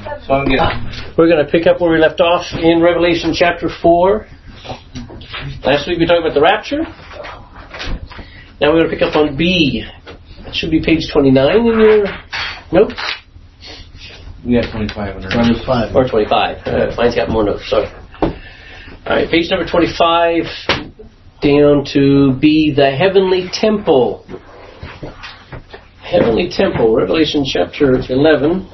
So we're going to pick up where we left off in Revelation chapter 4. Last week we talked about the rapture. Now we're going to pick up on B. It should be page 29 in your notes. We have 25 under 25. Or 25. Mine's got more notes, sorry. Alright, page number 25 down to B, the heavenly temple. Heavenly temple, Revelation chapter 11.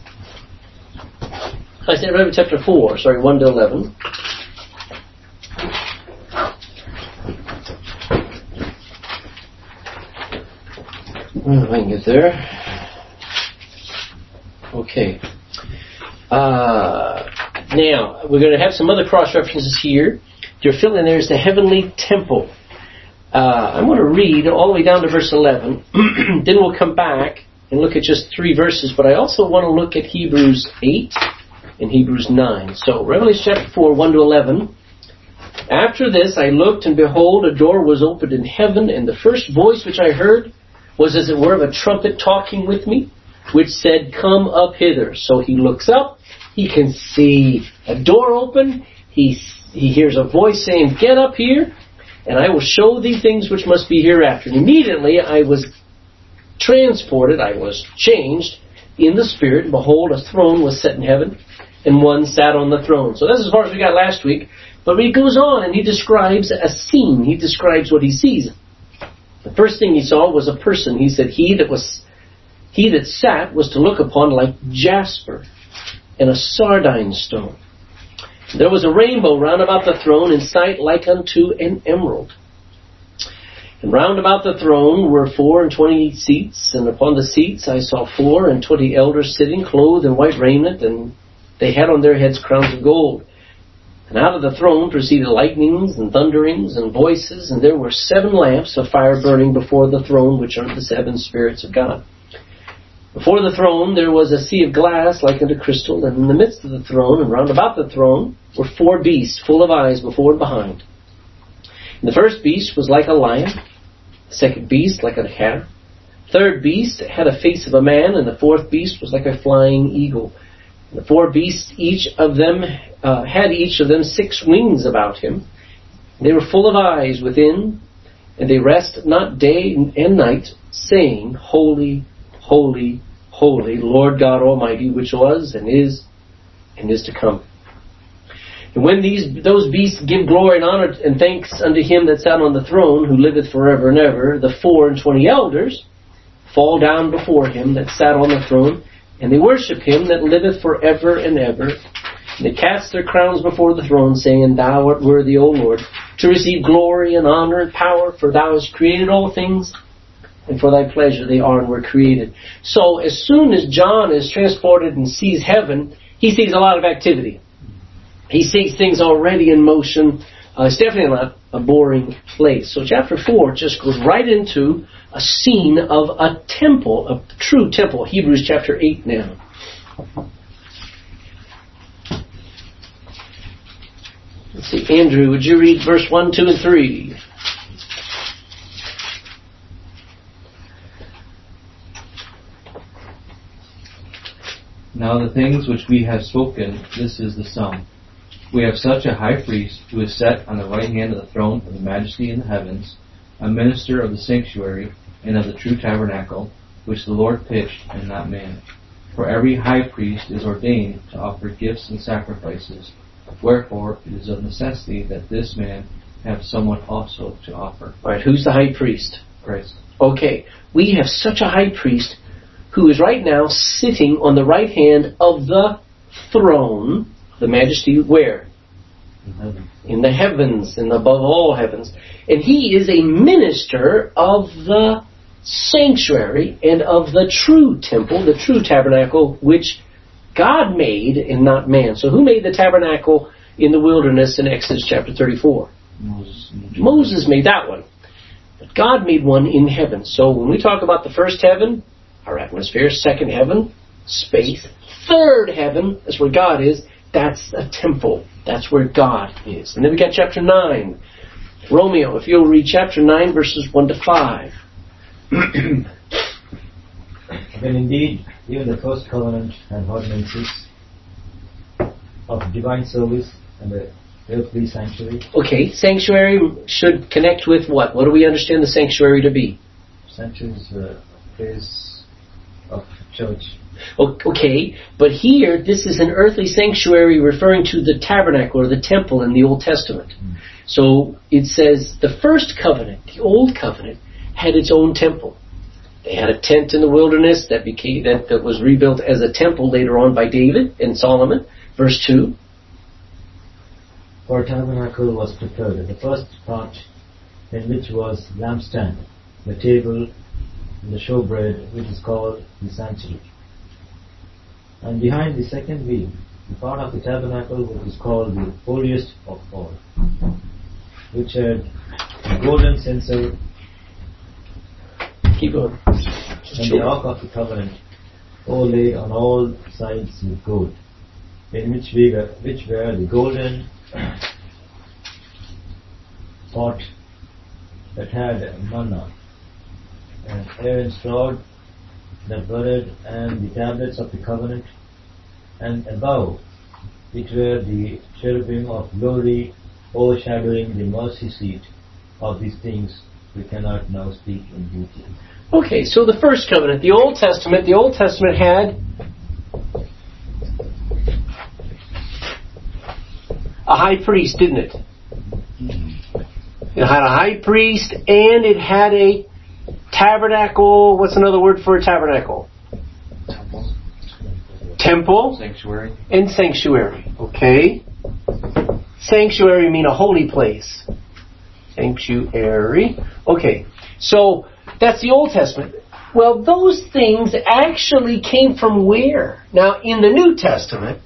I said Revelation chapter 4, 1 to 11. If I can get there. Okay. Now, we're going to have some other cross-references here. You're filling there is the heavenly temple. I'm going to read all the way down to verse 11. Then we'll come back and look at just 3 verses. But I also want to look at Hebrews 8 and Hebrews 9. So, Revelation chapter 4, 1 to 11. After this I looked, and behold, a door was opened in heaven, and the first voice which I heard was as it were of a trumpet talking with me, which said, Come up hither. So he looks up, he can see a door open, he hears a voice saying, Get up here, and I will show thee things which must be hereafter. And immediately I was transported, I was changed in the Spirit, and behold, a throne was set in heaven, and one sat on the throne. So that's as far as we got last week. But he goes on and he describes a scene. He describes what he sees. The first thing he saw was a person. He said, He that sat was to look upon like jasper and a sardine stone. There was a rainbow round about the throne, in sight like unto an emerald. And round about the throne were 24 seats, and upon the seats I saw 24 elders sitting, clothed in white raiment, and they had on their heads crowns of gold. And out of the throne proceeded lightnings and thunderings and voices, and there were 7 lamps of fire burning before the throne, which are the 7 spirits of God. Before the throne there was a sea of glass like unto crystal, and in the midst of the throne and round about the throne were 4 beasts full of eyes before and behind. And the first beast was like a lion, the second beast like a calf, the third beast had a face of a man, and the fourth beast was like a flying eagle. And the 4 beasts, each of them 6 wings about him. They were full of eyes within, and they rest not day and night, saying, Holy, holy, holy, Lord God Almighty, which was and is to come. And when those beasts give glory and honor and thanks unto him that sat on the throne, who liveth forever and ever, the 24 elders fall down before him that sat on the throne, and they worship him that liveth forever and ever. And they cast their crowns before the throne, saying, Thou art worthy, O Lord, to receive glory and honor and power, for thou hast created all things, and for thy pleasure they are and were created. So as soon as John is transported and sees heaven, he sees a lot of activity. He sees things already in motion. It's definitely not a boring place. So chapter 4 just goes right into a scene of a temple, a true temple. Hebrews chapter 8 now. Let's see, Andrew, would you read verse 1, 2, and 3? Now the things which we have spoken, this is the sum. We have such a high priest who is set on the right hand of the throne of the majesty in the heavens, a minister of the sanctuary and of the true tabernacle, which the Lord pitched and not man. For every high priest is ordained to offer gifts and sacrifices. Wherefore it is of necessity that this man have someone also to offer. All right, who's the high priest? Christ. Okay, we have such a high priest who is right now sitting on the right hand of the throne, the majesty where? In the heavens, and above all heavens. And he is a minister of the sanctuary and of the true temple, the true tabernacle, which God made and not man. So who made the tabernacle in the wilderness in Exodus chapter 34? Moses made that one. But God made one in heaven. So when we talk about the first heaven, our atmosphere, second heaven, space, third heaven, that's where God is. That's a temple. That's where God is. And then we got chapter 9. Romeo, if you'll read chapter 9, verses 1 to 5. But indeed, even the first covenant and ordinances of divine service and the earthly sanctuary. Okay, sanctuary should connect with what? What do we understand the sanctuary to be? Sanctuary is a place of church. Okay, but here, this is an earthly sanctuary referring to the tabernacle or the temple in the Old Testament. So it says the first covenant, the Old Covenant, had its own temple. They had a tent in the wilderness that was rebuilt as a temple later on by David and Solomon. Verse 2. For tabernacle was prepared, the first part in which was lampstand, the table, and the showbread, which is called the sanctuary. And behind the second wheel, the part of the tabernacle which is called the holiest of all, which had a golden censer. Keep going. And the ark of the covenant, overlaid on all sides with gold, in which were the golden pot that had manna, and Aaron's rod that budded, and the tablets of the covenant, and above it were the cherubim of glory overshadowing the mercy seat. Of these things we cannot now speak in detail. Okay, so the first covenant, the Old Testament had a high priest, didn't it? It had a high priest and it had a tabernacle. What's another word for a tabernacle? Temple. Sanctuary. And sanctuary. Okay. Sanctuary mean a holy place. Sanctuary. Okay. So that's the Old Testament. Well, those things actually came from where? Now, in the New Testament,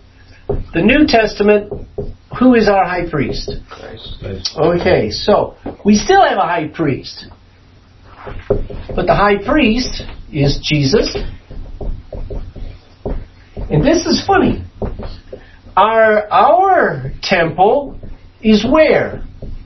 who is our high priest? Christ. Okay, so we still have a high priest. But the high priest is Jesus. And this is funny. Our temple is where?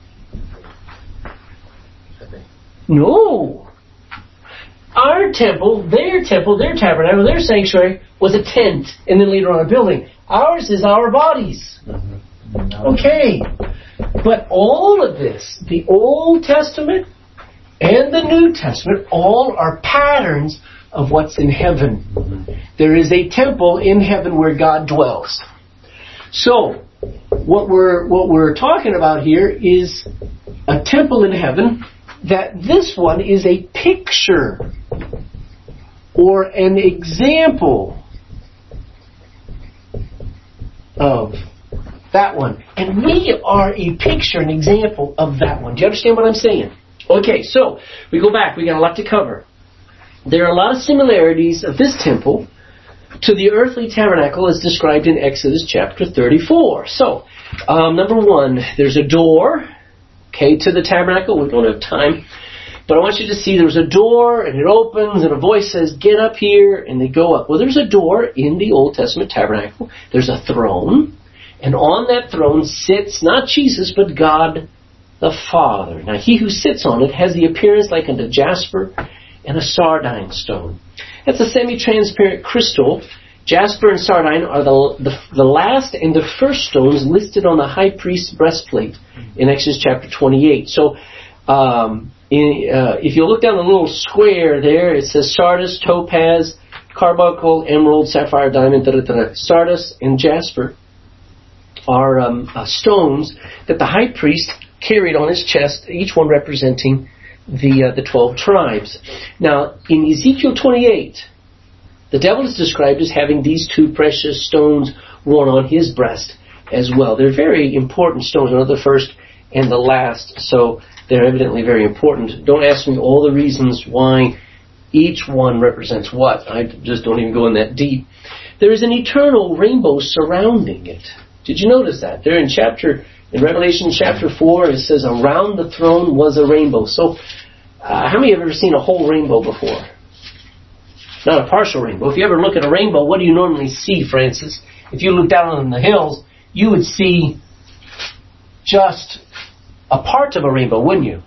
No. Our temple, their tabernacle, their sanctuary was a tent and then later on a building. Ours is our bodies. Okay. But all of this, the Old Testament and the New Testament, all are patterns of what's in heaven. There is a temple in heaven where God dwells. So, what we're talking about here is a temple in heaven, that this one is a picture or an example of that one. And we are a picture, an example of that one. Do you understand what I'm saying? Okay, so we go back. We got a lot to cover. There are a lot of similarities of this temple to the earthly tabernacle as described in Exodus chapter 34. So, number one, there's a door, to the tabernacle. We don't have time. But I want you to see there's a door, and it opens, and a voice says, get up here, and they go up. Well, there's a door in the Old Testament tabernacle. There's a throne, and on that throne sits not Jesus, but God the Father. Now, he who sits on it has the appearance like unto jasper and a sardine stone. That's a semi-transparent crystal. Jasper and sardine are the last and the first stones listed on the high priest's breastplate in Exodus chapter 28. So, if you look down the little square there, it says sardis, topaz, carbuncle, emerald, sapphire, diamond, Sardis and jasper are stones that the high priest carried on his chest, each one representing the 12 tribes. Now, in Ezekiel 28, the devil is described as having these two precious stones worn on his breast as well. They're very important stones. They're the first and the last, so they're evidently very important. Don't ask me all the reasons why each one represents what. I just don't even go in that deep. There is an eternal rainbow surrounding it. Did you notice that? There in Revelation chapter 4, it says, around the throne was a rainbow. So, how many have ever seen a whole rainbow before? Not a partial rainbow. If you ever look at a rainbow, what do you normally see, Francis? If you look down on the hills, you would see just a part of a rainbow, wouldn't you?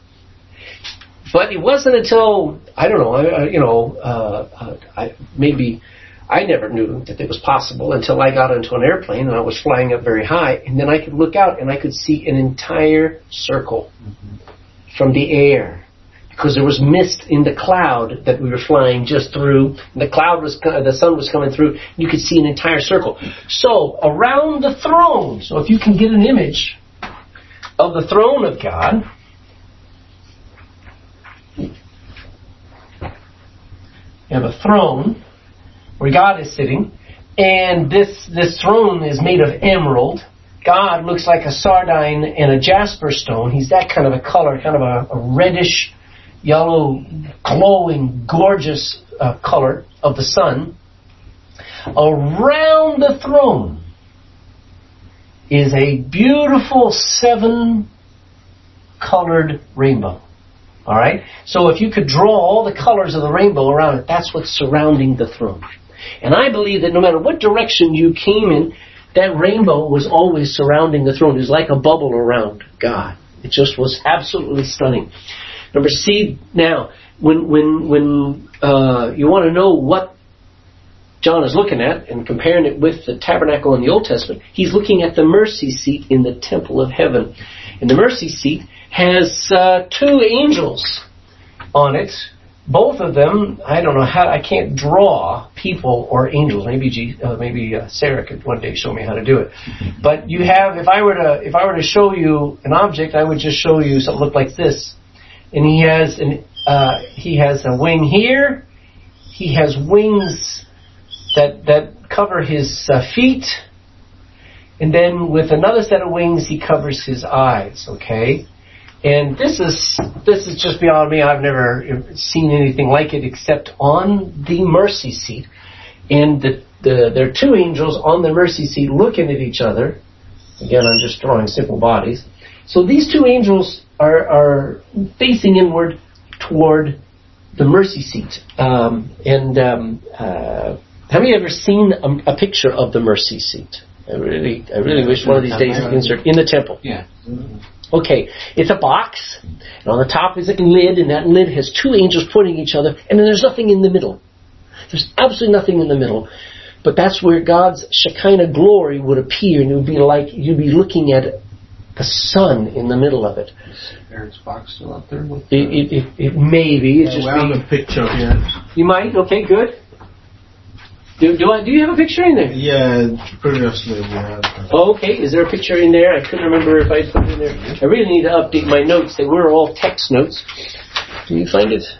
But it wasn't until, I I never knew that it was possible until I got into an airplane and I was flying up very high, and then I could look out and I could see an entire circle from the air. Because there was mist in the cloud that we were flying just through. The sun was coming through. You could see an entire circle. So around the throne. So if you can get an image of the throne of God, you have a throne where God is sitting, and this throne is made of emerald. God looks like a sardine and a jasper stone. He's that kind of a color, kind of a reddish, yellow, glowing, gorgeous color of the sun. Around the throne is a beautiful 7-colored rainbow. All right? So if you could draw all the colors of the rainbow around it, that's what's surrounding the throne. And I believe that no matter what direction you came in, that rainbow was always surrounding the throne. It was like a bubble around God. It just was absolutely stunning. Number C, now, when you want to know what John is looking at and comparing it with the tabernacle in the Old Testament, he's looking at the mercy seat in the temple of heaven. And the mercy seat has 2 angels on it. Both of them, I don't know how, I can't draw people or angels. Maybe Sarah could one day show me how to do it. But you have, if I were to show you an object, I would just show you something look like this. And he has a wing here. He has wings that cover his feet. And then with another set of wings, he covers his eyes. Okay, and this is just beyond me. I've never seen anything like it except on the mercy seat. And there are 2 angels on the mercy seat looking at each other. Again, I'm just drawing simple bodies. So these 2 angels are facing inward toward the mercy seat. Have you ever seen a picture of the mercy seat? I really wish one of these days we can insert in the temple. Yeah. Okay, it's a box, and on the top is a lid, and that lid has 2 angels pointing at each other, and then there's nothing in the middle. There's absolutely nothing in the middle. But that's where God's Shekinah glory would appear, and it would be like you'd be looking at the sun in the middle of it. Is Aaron's box still out there? It may be. It's just we have a picture here. You might? Okay, good. Do you have a picture in there? Yeah, previously we had. Okay, is there a picture in there? I couldn't remember if I put it in there. I really need to update my notes. They were all text notes. Can you find it?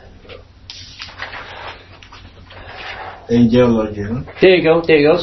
Angelology, huh? There you go.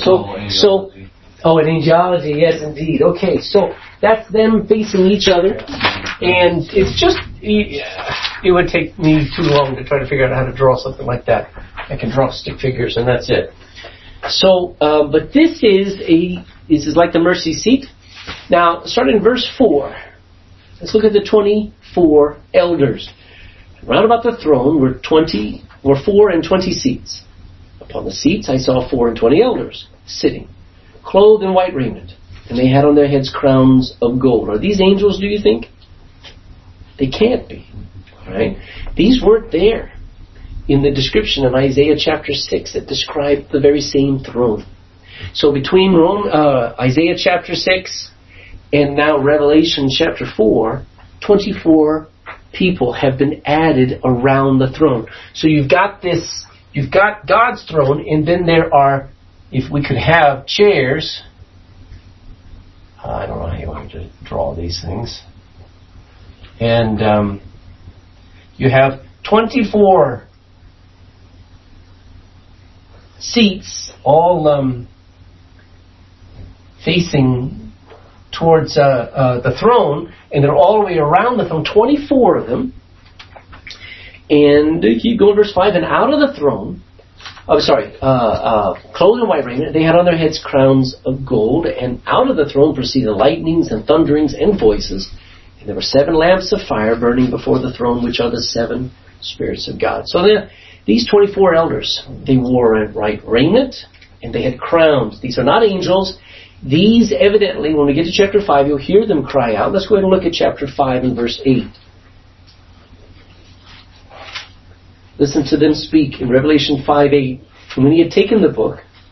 An angelology, yes, indeed. Okay, so that's them facing each other, and it's just, it would take me too long to try to figure out how to draw something like that. I can draw stick figures, and that's it. So, but this is like the mercy seat. Now, starting in verse 4, let's look at the 24 elders. Round about the throne were 4 and 20 seats. Upon the seats I saw 4 and 20 elders sitting, clothed in white raiment, and they had on their heads crowns of gold. Are these angels, do you think? They can't be. All right? These weren't there in the description of Isaiah chapter 6 that described the very same throne. So between Isaiah chapter 6 and now Revelation chapter 4, 24 people have been added around the throne. So you've got God's throne, and then there are, if we could have chairs, I don't know how you want to draw these things, and you have 24 seats, all facing towards the throne, and they're all the way around the throne, 24 of them. And keep going, verse 5, and out of the throne, clothed in white raiment, they had on their heads crowns of gold, and out of the throne proceeded lightnings and thunderings and voices. And there were 7 lamps of fire burning before the throne, which are the 7 spirits of God. So these 24 elders, they wore white raiment, and they had crowns. These are not angels. These evidently, when we get to chapter 5, you'll hear them cry out. Let's go ahead and look at chapter 5 and verse 8. Listen to them speak in Revelation 5:8. And when he had taken the book,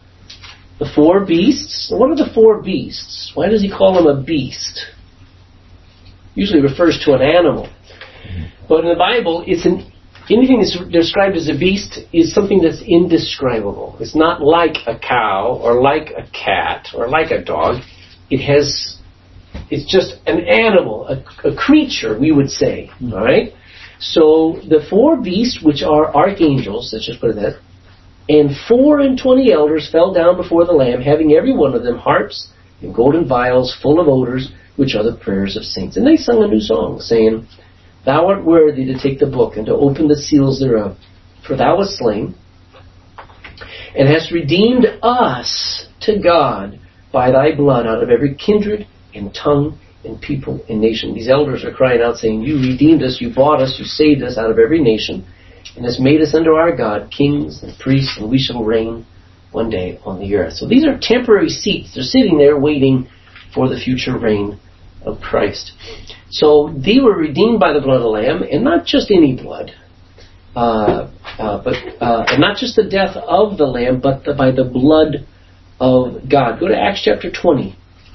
The 4 beasts. What are the 4 beasts? Why does he call them a beast? Usually refers to an animal. But in the Bible, anything that's described as a beast is something that's indescribable. It's not like a cow or like a cat or like a dog. It's just an animal, a creature, we would say. All right? So the 4 beasts, which are archangels, let's just put it that, and 24 elders fell down before the Lamb, having every one of them harps and golden vials full of odors, which are the prayers of saints. And they sung a new song, saying, Thou art worthy to take the book and to open the seals thereof. For thou wast slain, and hast redeemed us to God by thy blood out of every kindred and tongue and people and nation. These elders are crying out, saying, You redeemed us, you bought us, you saved us out of every nation, and hast made us unto our God kings and priests, and we shall reign one day on the earth. So these are temporary seats. They're sitting there waiting for the future reign of Christ. So they were redeemed by the blood of the Lamb, and not just any blood, and not just the death of the Lamb, but by the blood of God. Go to Acts chapter 20.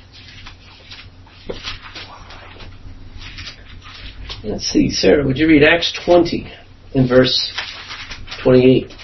Let's see, Sarah, would you read Acts 20 in verse 28?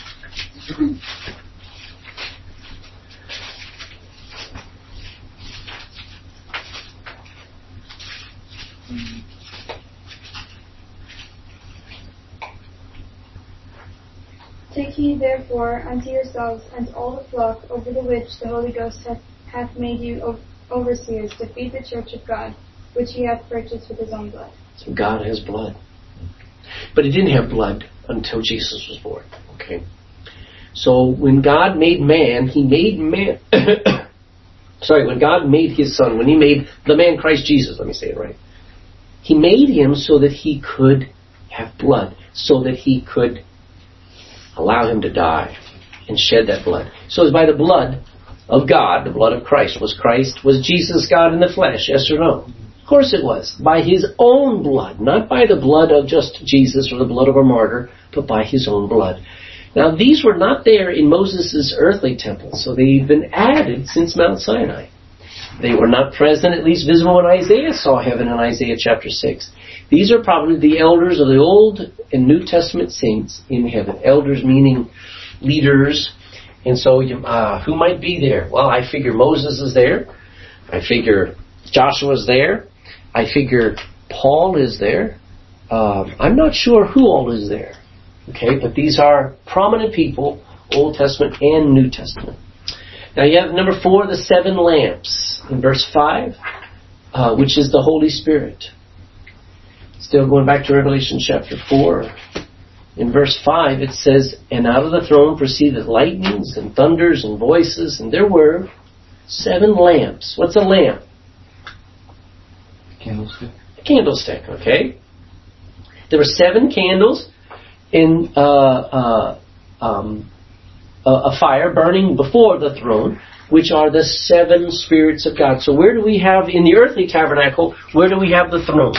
Take heed therefore unto yourselves and to all the flock over the which the Holy Ghost hath made you overseers, to feed the church of God, which he hath purchased with his own blood. So God has blood. But he didn't have blood until Jesus was born. Okay. So when God made man, he made man when God made his son, when he made the man Christ Jesus, let me say it right. He made him so that he could have blood, so that he could allow him to die and shed that blood. So it's by the blood of God, the blood of Christ. Was Jesus God in the flesh? Yes or no? Of course it was. By his own blood, not by the blood of just Jesus or the blood of a martyr, but by his own blood. Now these were not there in Moses' earthly temple, so they've been added since Mount Sinai. They were not present, at least visible when Isaiah saw heaven in Isaiah chapter 6. These are probably the elders of the Old and New Testament saints in heaven. Elders meaning leaders. And so who might be there? Well, I figure Moses is there. I figure Joshua's there. I figure Paul is there. I'm not sure who all is there. Okay, but these are prominent people, Old Testament and New Testament. Now you have number 4, the 7 lamps in verse 5, which is the Holy Spirit. Still going back to Revelation chapter 4. In verse 5 it says, And out of the throne proceeded lightnings and thunders and voices, and there were 7 lamps. What's a lamp? Candlestick. A candlestick, okay. There were 7 candles in a fire burning before the throne, which are the 7 spirits of God. So where do we have, in the earthly tabernacle, where do we have the throne?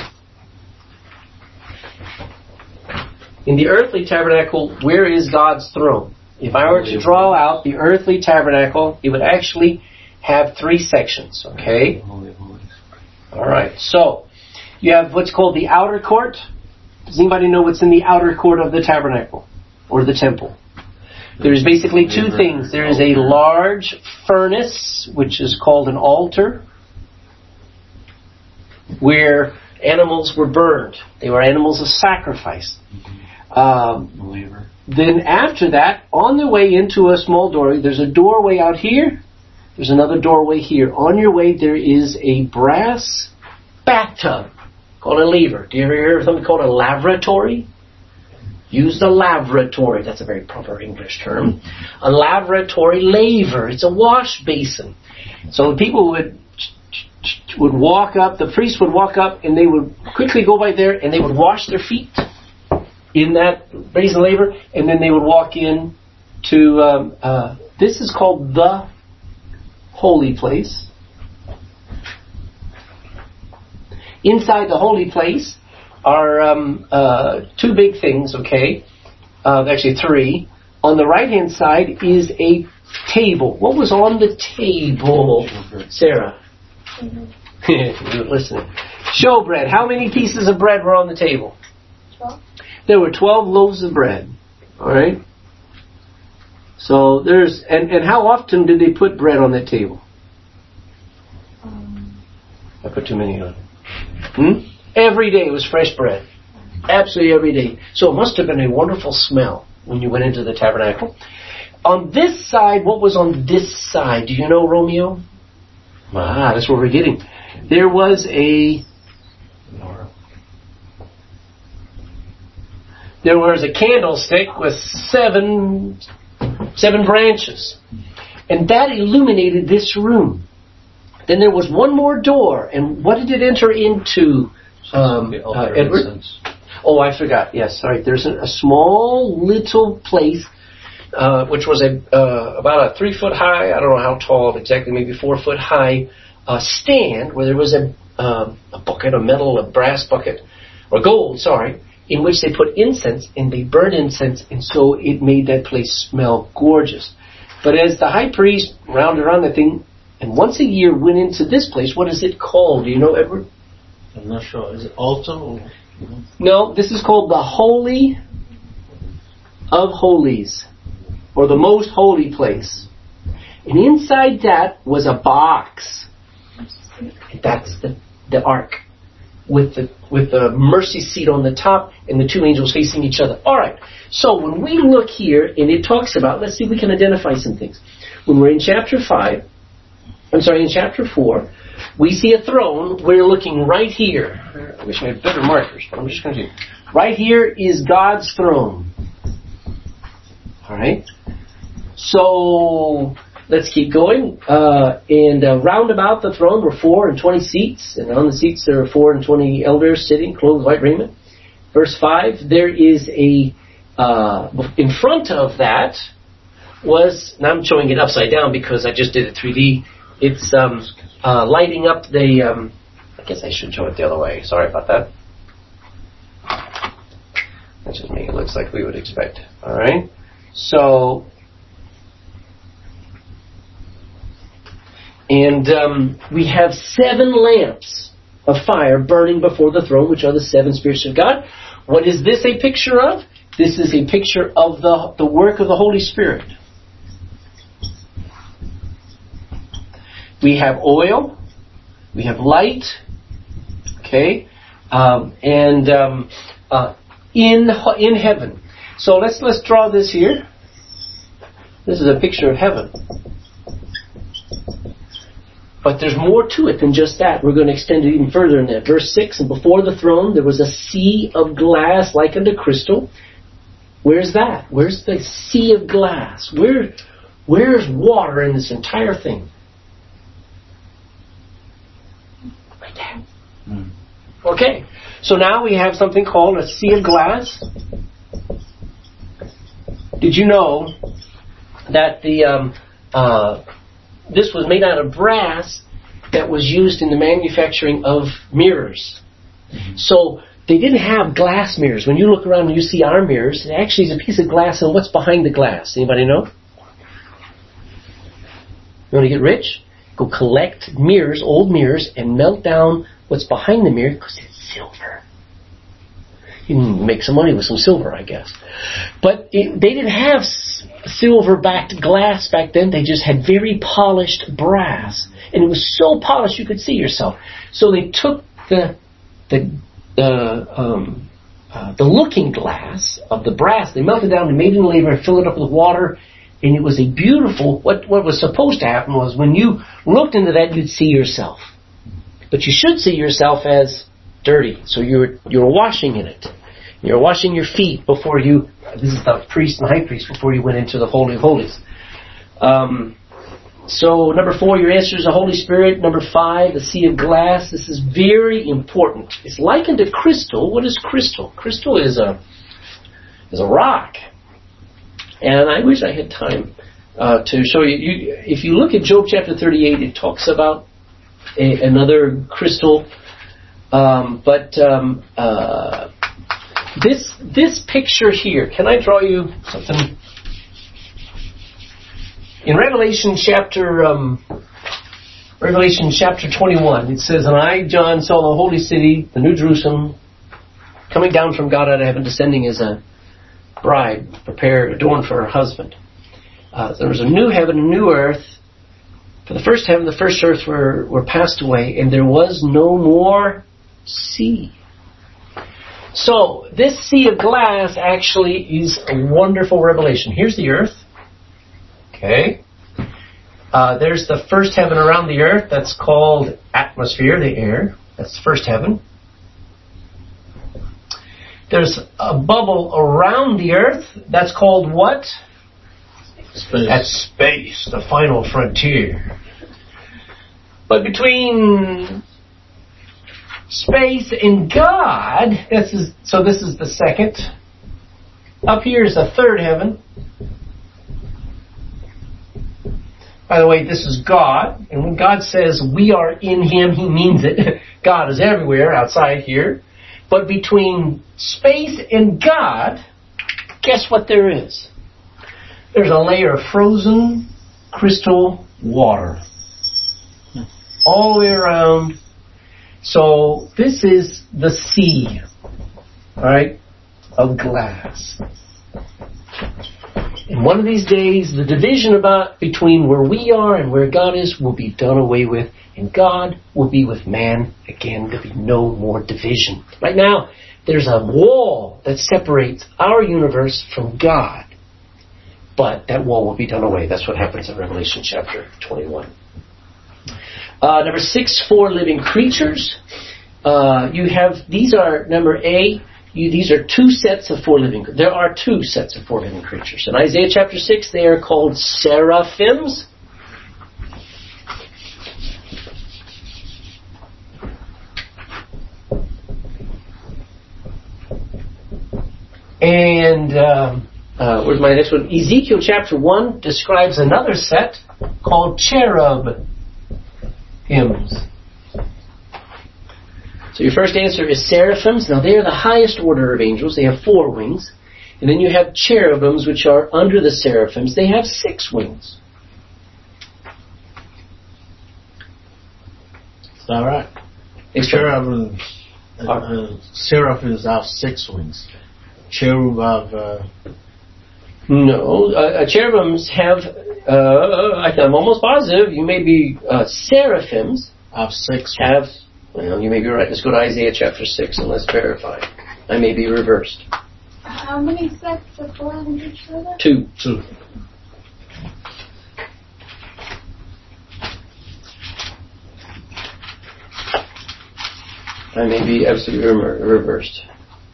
In the earthly tabernacle, where is God's throne? If I were to draw out the earthly tabernacle, it would actually have 3 sections, okay? Alright, so you have what's called the outer court. Does anybody know what's in the outer court of the tabernacle or the temple? There's basically 2 things. There is a large furnace, which is called an altar, where animals were burned. They were animals of sacrifice. Then after that, on the way into a small doorway, there's a doorway out here. There's another doorway here. On your way, there is a brass bathtub called a laver. Do you ever hear of something called a lavatory? Use the lavatory. That's a very proper English term. A lavatory laver. It's a wash basin. So people would walk up, the priest would walk up, and they would quickly go by there, and they would wash their feet in that basin laver, and then they would walk in to, this is called the holy place. Inside the holy place are 2 big things, okay? Actually 3. On the right-hand side is a table. What was on the table, Sarah? You're listening. Showbread. How many pieces of bread were on the table? 12. There were 12 loaves of bread. All right. So there's and how often did they put bread on that table? I put too many on. Every day was fresh bread. Absolutely every day. So it must have been a wonderful smell when you went into the tabernacle. On this side, what was on this side? Do you know, Romeo? That's what we're getting. There was a candlestick with seven branches. And that illuminated this room. Then there was one more door. And what did it enter into, Edward? Oh, I forgot. Yes, sorry. There's a small little place, which was about a 3 foot high, I don't know how tall exactly, maybe 4 foot high, stand where there was a bucket, a metal, a brass bucket, or gold, in which they put incense, and they burned incense, and so it made that place smell gorgeous. But as the high priest rounded around that thing, and once a year went into this place, what is it called? Do you know, Edward? I'm not sure. Is it altar or? No, this is called the Holy of Holies, or the Most Holy Place. And inside that was a box. That's the ark, with the mercy seat on the top and the two angels facing each other. All right. So when we look here, and it talks about, let's see if we can identify some things. When we're in chapter 4, we see a throne. We're looking right here. I wish I had better markers, but I'm just going to do it. Right here is God's throne. All right. So let's keep going. And round about the throne were 4 and 20 seats, and on the seats there are 4 and 20 elders sitting, clothed with white raiment. Verse 5. There is in front of that was. Now I'm showing it upside down because I just did it 3D. It's lighting up the. I guess I should show it the other way. Sorry about that. That just make it looks like we would expect. All right. So, and we have 7 lamps of fire burning before the throne, which are the 7 spirits of God. What is this a picture of? This is a picture of the work of the Holy Spirit. We have oil, we have light, okay, in heaven. So let's draw this here. This is a picture of heaven. But there's more to it than just that. We're going to extend it even further in that. Verse 6, and before the throne there was a sea of glass like unto crystal. Where's that? Where's the sea of glass? Where's water in this entire thing? Right there. Okay, so now we have something called a sea of glass. Did you know that this was made out of brass that was used in the manufacturing of mirrors? So they didn't have glass mirrors. When you look around and you see our mirrors, it actually is a piece of glass, and what's behind the glass? Anybody know? You want to get rich? Go collect mirrors, old mirrors, and melt down what's behind the mirror because it's silver. You can make some money with some silver, I guess. But they didn't have silver-backed glass back then. They just had very polished brass. And it was so polished you could see yourself. So they took the looking glass of the brass, they melted down, they made it in labor, and filled it up with water. And it was a beautiful, what was supposed to happen was when you looked into that, you'd see yourself. But you should see yourself as dirty. So you're washing in it. You're washing your feet before you, this is the priest and high priest, before you went into the Holy of Holies. So number 4, your answer is the Holy Spirit. Number 5, the sea of glass. This is very important. It's likened to crystal. What is crystal? Crystal is a rock. And I wish I had time to show you. If you look at Job chapter 38, it talks about another crystal. This picture here, can I draw you something? In Revelation chapter 21, it says, "And I, John, saw the holy city, the New Jerusalem, coming down from God out of heaven, descending as a bride, prepared, adorned for her husband." There was a new heaven, a new earth. For the first heaven, the first earth were passed away, and there was no more sea. So, this sea of glass actually is a wonderful revelation. Here's the earth. Okay. There's the first heaven around the earth. That's called atmosphere, the air. That's the first heaven. There's a bubble around the earth. That's called what? Space. That's space, the final frontier. But between space and God, this is the second. Up here is the third heaven. By the way, this is God, and when God says we are in Him, He means it. God is everywhere outside here. But between space and God, guess what there is? There's a layer of frozen crystal water all the way around. So this is the sea, all right, of glass. And one of these days, the division between where we are and where God is will be done away with, and God will be with man again. There'll be no more division. Right now, there's a wall that separates our universe from God. But that wall will be done away. That's what happens in Revelation chapter 21. Number 6, 4 living creatures. These are, number A, these are 2 sets of 4 living creatures. There are 2 sets of 4 living creatures. In Isaiah chapter 6, they are called seraphims. And where's my next one? Ezekiel chapter 1 describes another set called cherub hymns. So your first answer is seraphims. Now they are the highest order of angels. They have 4 wings. And then you have cherubims, which are under the seraphims. They have 6 wings. Is that right? Seraphims have 6 wings. Cherub have... No, cherubims have, I'm almost positive, you may be, seraphims have 6 have, well, you may be right. Let's go to Isaiah chapter 6 and let's verify. I may be reversed. How many sets of 4 living creatures are there? 2. 2. I may be absolutely reversed.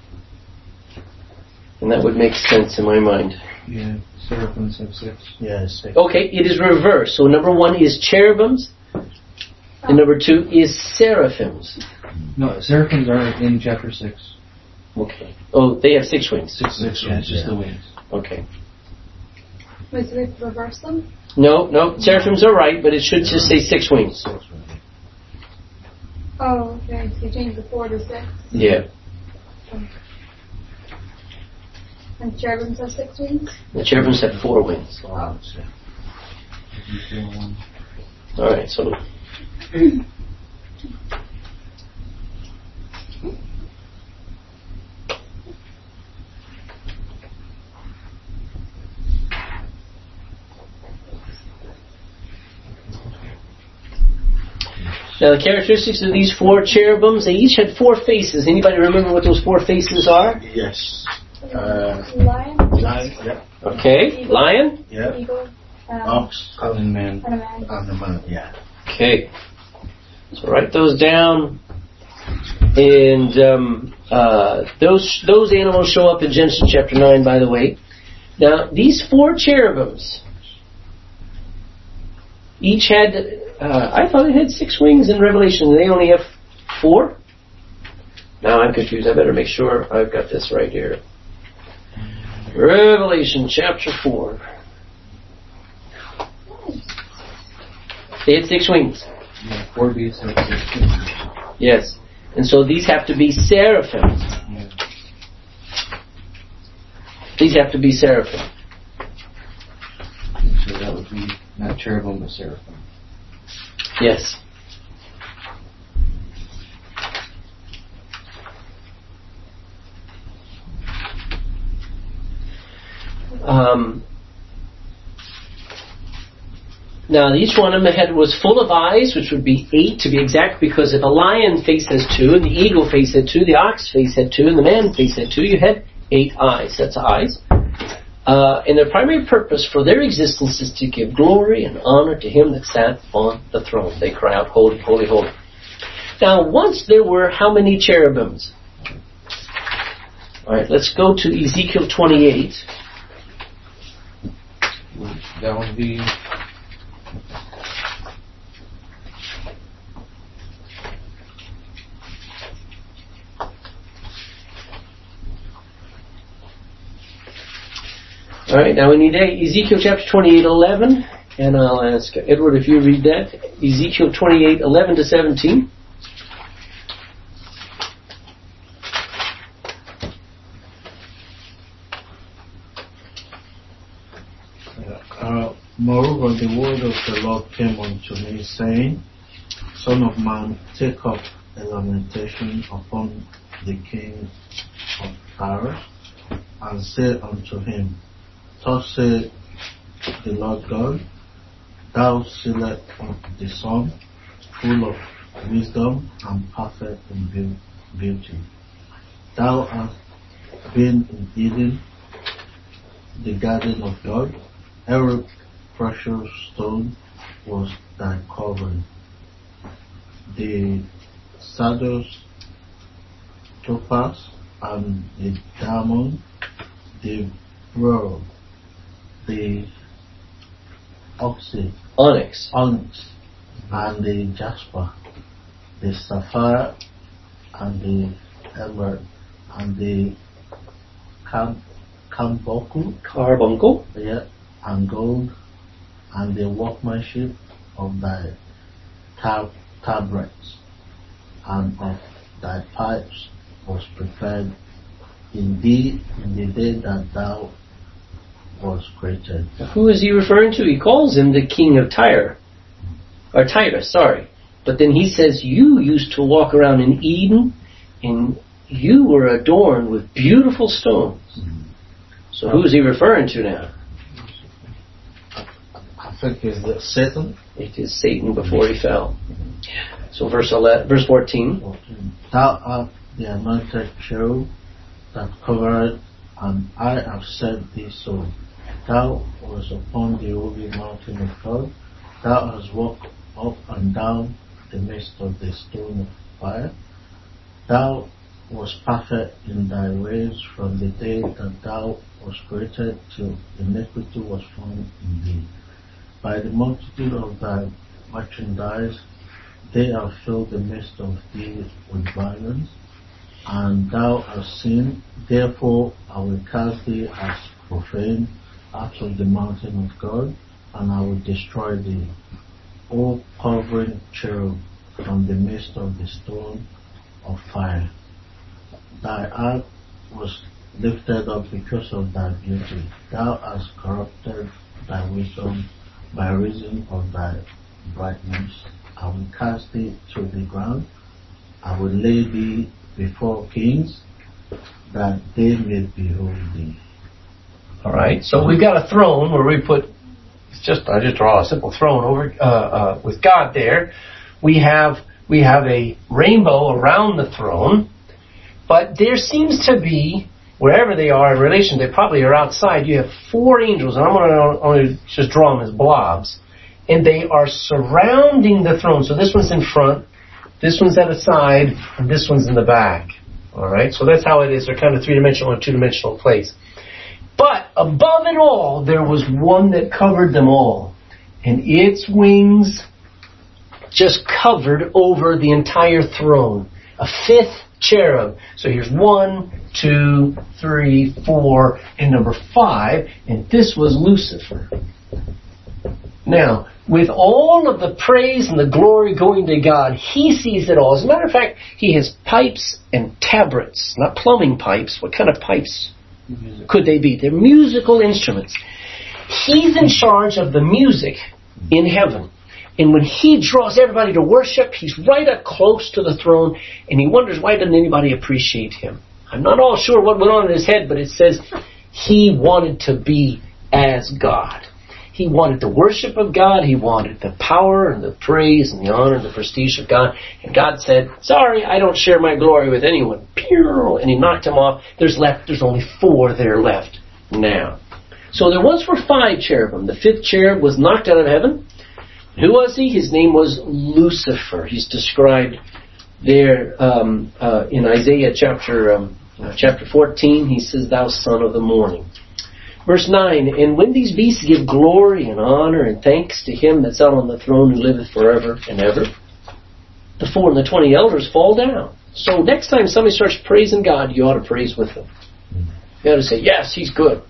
And that would make sense in my mind. Yeah, seraphims have 6. Yeah, 6. Okay, it is reversed. So number 1 is cherubims, and number 2 is seraphims. No, seraphims are in chapter 6. Okay. Oh, they have 6 wings. 6 Yeah, it's just the wings. Okay. Wait, so we reverse them? No, seraphims are right, but it should just say 6 wings. Oh, okay. So you changed the 4 to 6. Yeah. And cherubims have 6 wings? The cherubims have 4 wings. Oh. Alright, so... Now the characteristics of these 4 cherubims, they each had 4 faces. Anybody remember what those 4 faces are? Yes. Lion? Lion, yeah. Okay, lion? Yeah. Eagle? Ox. And man. And a man. And the man, yeah. Okay. So write those down. And those animals show up in Genesis chapter 9, by the way. Now, these 4 cherubims each had, I thought it had 6 wings in Revelation, and they only have 4? Now I'm confused. I better make sure I've got this right here. Revelation chapter 4. They had 6 wings. Yeah, 4 beasts have 6 wings. Yes. And so these have to be seraphims. Yeah. These have to be seraphim. So that would would be not cherubim but seraphim. Yes. Now, each one of them was full of eyes, which would be 8 to be exact, because if a lion face has 2, and the eagle face had 2, the ox face had 2, and the man face had 2, you had 8 eyes. That's eyes. And their primary purpose for their existence is to give glory and honor to him that sat on the throne. They cry out, holy, holy, holy. Now, once there were how many cherubims? All right, let's go to Ezekiel 28. That would be... All right, now we need Ezekiel chapter 28:11, and I'll ask Edward if you read that. Ezekiel 28:11 to 17. Moreover, the word of the Lord came unto me, saying, Son of man, take up a lamentation upon the king of Tyre, and say unto him, Thus saith the Lord God, Thou sealest up the sun, full of wisdom and perfect in beauty. Thou hast been in Eden, the garden of God. Every precious stone was thy covering. The sardius, topaz, and the diamond, the beryl, the onyx, and the jasper, the sapphire, and the emerald, and the carbuncle, and gold, and the workmanship of thy tabrets and of thy pipes was prepared in thee in the day that thou was created. Who is he referring to? He calls him the king of Tyre. Or Tyrus, sorry. But then he says, you used to walk around in Eden, and you were adorned with beautiful stones. So who is he referring to now? I think it's Satan. It is Satan before he fell. So verse 14. Thou art the anointed cherub that covered, and I have set thee so. Thou was upon the holy mountain of God. Thou hast walked up and down the midst of the stone of fire. Thou was perfect in thy ways from the day that thou was created till iniquity was found in thee. By the multitude of thy merchandise they have filled the midst of thee with violence, and thou hast sinned. Therefore I will cast thee as profane out of the mountain of God, and I will destroy thee, O covering cherub, from the midst of the stone of fire. Thy heart was lifted up because of thy beauty. Thou hast corrupted thy wisdom by reason of thy brightness. I will cast thee to the ground. I will lay thee before kings, that they may behold thee. All right. So we've got a throne where we put. I just draw a simple throne over with God there. We have a rainbow around the throne, but there seems to be, wherever they are in relation, they probably are outside. You have 4 angels, and I'm going to just draw them as blobs, and they are surrounding the throne. So this one's in front, this one's at the side, and this one's in the back. All right. So that's how it is. They're kind of 3-dimensional and 2-dimensional place. But above it all, there was one that covered them all. And its wings just covered over the entire throne. A 5th cherub. So here's 1, 2, 3, 4, and number 5. And this was Lucifer. Now, with all of the praise and the glory going to God, he sees it all. As a matter of fact, he has pipes and tabrets. Not plumbing pipes. What kind of pipes could they be? They're musical instruments. He's in charge of the music in heaven. And when he draws everybody to worship, he's right up close to the throne, and he wonders why doesn't anybody appreciate him. I'm not all sure what went on in his head, but it says he wanted to be as God. He wanted the worship of God. He wanted the power and the praise and the honor and the prestige of God. And God said, sorry, I don't share my glory with anyone. And he knocked him off. There's only 4 there left now. So there once were 5 cherubim. The 5th cherub was knocked out of heaven. Who was he? His name was Lucifer. He's described there in Isaiah chapter 14. He says, thou son of the morning. Verse 9, and when these beasts give glory and honor and thanks to him that sat on the throne who liveth forever and ever, the 4 and the 20 elders fall down. So next time somebody starts praising God, you ought to praise with them. You ought to say, yes, he's good.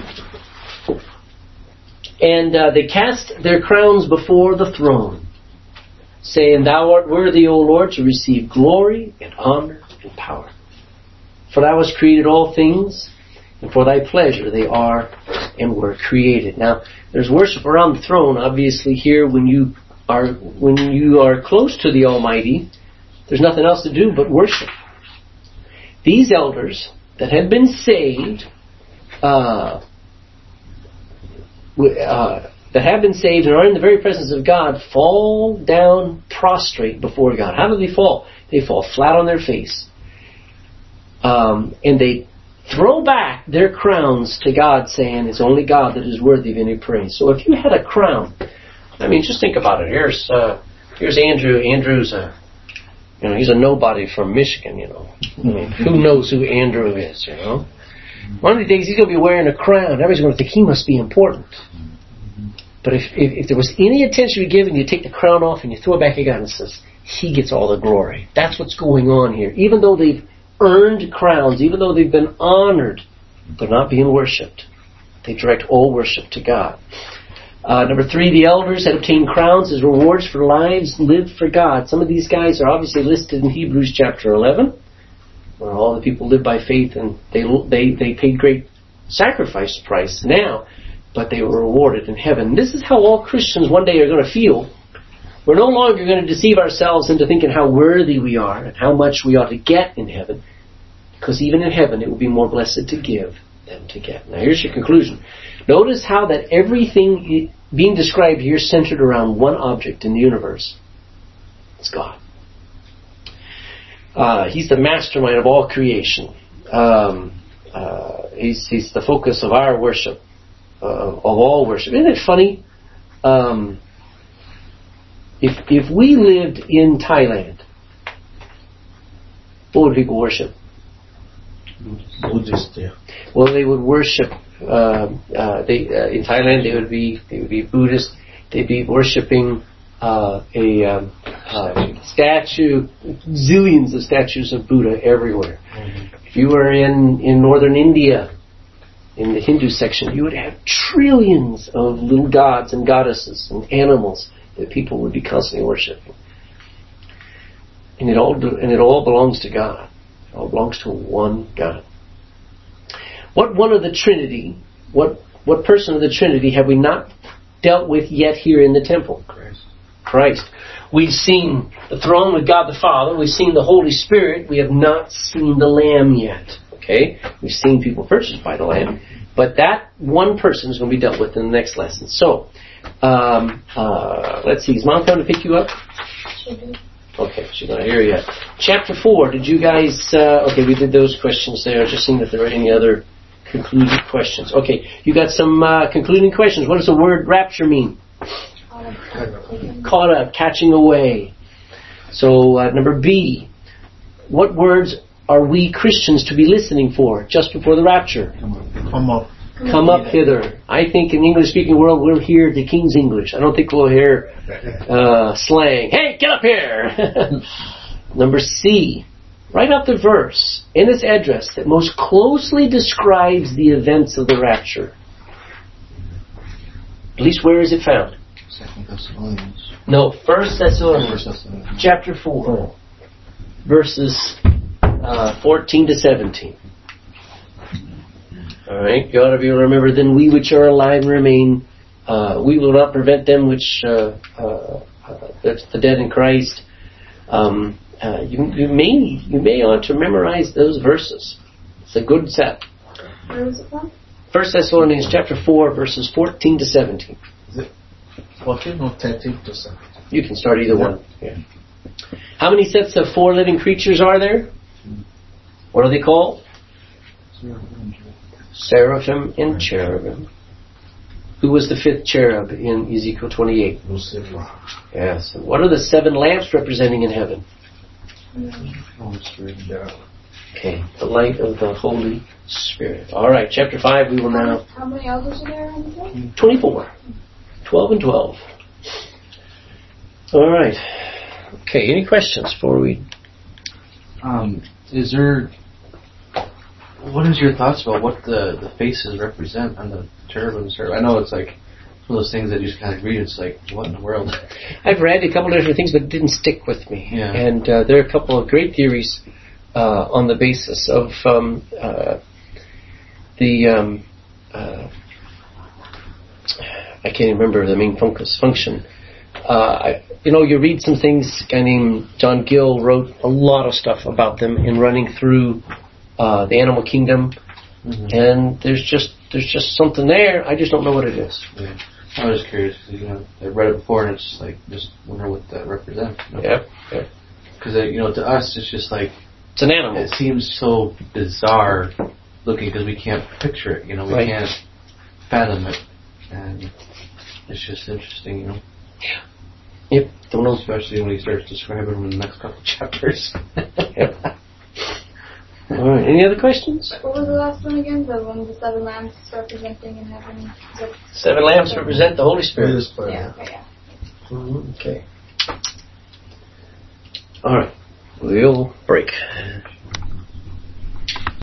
And they cast their crowns before the throne, saying, thou art worthy, O Lord, to receive glory and honor and power. For thou hast created all things, and for thy pleasure they are and were created. Now, there's worship around the throne. Obviously, here when you are close to the Almighty, there's nothing else to do but worship. These elders that had been saved, and are in the very presence of God, fall down prostrate before God. How do they fall? They fall flat on their face, and they throw back their crowns to God, saying, it's only God that is worthy of any praise. So if you had a crown, I mean, just think about it. Here's Andrew. Andrew's he's a nobody from Michigan, I mean, who knows who Andrew is, One of the days he's going to be wearing a crown. Everybody's going to think he must be important. But if there was any attention to be given, you take the crown off and you throw it back at God and says, he gets all the glory. That's what's going on here. Even though they've earned crowns, even though they've been honored, they're not being worshipped. They direct all worship to God. Number 3, the elders had obtained crowns as rewards for lives lived for God. Some of these guys are obviously listed in Hebrews chapter 11, where all the people lived by faith, and they paid great sacrifice price now, but they were rewarded in heaven. This is how all Christians one day are going to feel. We're no longer going to deceive ourselves into thinking how worthy we are and how much we ought to get in heaven, because even in heaven it will be more blessed to give than to get. Now here's your conclusion. Notice how that everything being described here is centered around one object in the universe. It's God. He's the mastermind of all creation. He's the focus of our worship, of all worship. Isn't it funny? If we lived in Thailand, what would people worship? Buddhist, yeah. Well, they would worship. In Thailand, they would be Buddhist. They'd be worshiping a statue, zillions of statues of Buddha everywhere. Mm-hmm. If you were in northern India, in the Hindu section, you would have trillions of little gods and goddesses and animals that people would be constantly worshiping. And it all belongs to God. It all belongs to one God. What one of the Trinity, what person of the Trinity have we not dealt with yet here in the temple? Christ. We've seen the throne with God the Father. We've seen the Holy Spirit. We have not seen the Lamb yet. Okay? We've seen people purchased by the Lamb. But that one person is going to be dealt with in the next lesson. So, let's see. Is Mom coming to pick you up? She did. Okay, she's not here yet. Chapter 4. Did you guys... okay, we did those questions there. Just seeing if there were any other concluding questions. Okay, you got some concluding questions. What does the word rapture mean? Caught up, catching away. So, number B. What words are we Christians to be listening for just before the rapture? Come up. Come up hither. I think in the English-speaking world we'll hear the King's English. I don't think we'll hear slang. Hey, get up here! Number C. Write out the verse in its address that most closely describes the events of the rapture. At least where is it found? 2 Thessalonians. No, 1 Thessalonians. Chapter 4. Verses 14 to 17. All right, you ought to be able to remember, then we which are alive and remain, we will not prevent them which, that's the dead in Christ. You may ought to memorize those verses. It's a good set. Where was it from? 1 Thessalonians chapter 4, verses 14 to 17. Is it 14 or 13 to 17? You can start either one. Yeah. How many sets of 4 living creatures are there? What are they called? Seraphim and cherubim. Who was the 5th cherub in Ezekiel 28? Lucifer. Yes. And what are the 7 lamps representing in heaven? Okay. The light of the Holy Spirit. All right. Chapter 5. We will now. How many elders are there on the day? 24. 12 and 12. All right. Okay. Any questions before we? What is your thoughts about what the faces represent on the cherubim? I know it's like one of those things that you just kind of read. It's like, what in the world? I've read a couple of different things, but it didn't stick with me. Yeah. And there are a couple of great theories on the basis of I can't even remember the main function. You read some things. A guy named John Gill wrote a lot of stuff about them in running through the animal kingdom, and there's just something there. I just don't know what it is. Yeah. I was just curious because I read it before, and it's just like just wonder what that represents. Yeah. Because to us, it's just like it's an animal. It seems so bizarre looking because we can't picture it. We can't fathom it, and it's just interesting. Yeah. Yep. Don't know. Especially when he starts describing them in the next couple of chapters. Yep. All right. Any other questions? What was the last one again? The one with the 7 lamps representing in heaven. 7 lamps represent the Holy Spirit. Yeah. Okay. Yeah. Okay. All right. We'll break.